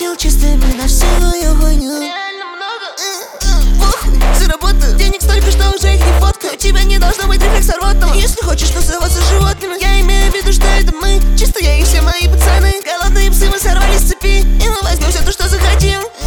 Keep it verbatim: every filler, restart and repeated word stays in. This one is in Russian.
Сил чистыми на всю мою хуйню. Реально много. Похуй, заработаю денег столько, что уже их не фоткаю. У тебя не должно быть рефлекса рвотного. Если хочешь тусоваться с животными, я имею в виду, что это мы. Чисто я и все мои пацаны. Голодные псы, мы сорвались с цепи, и мы возьмем все то, что захотим.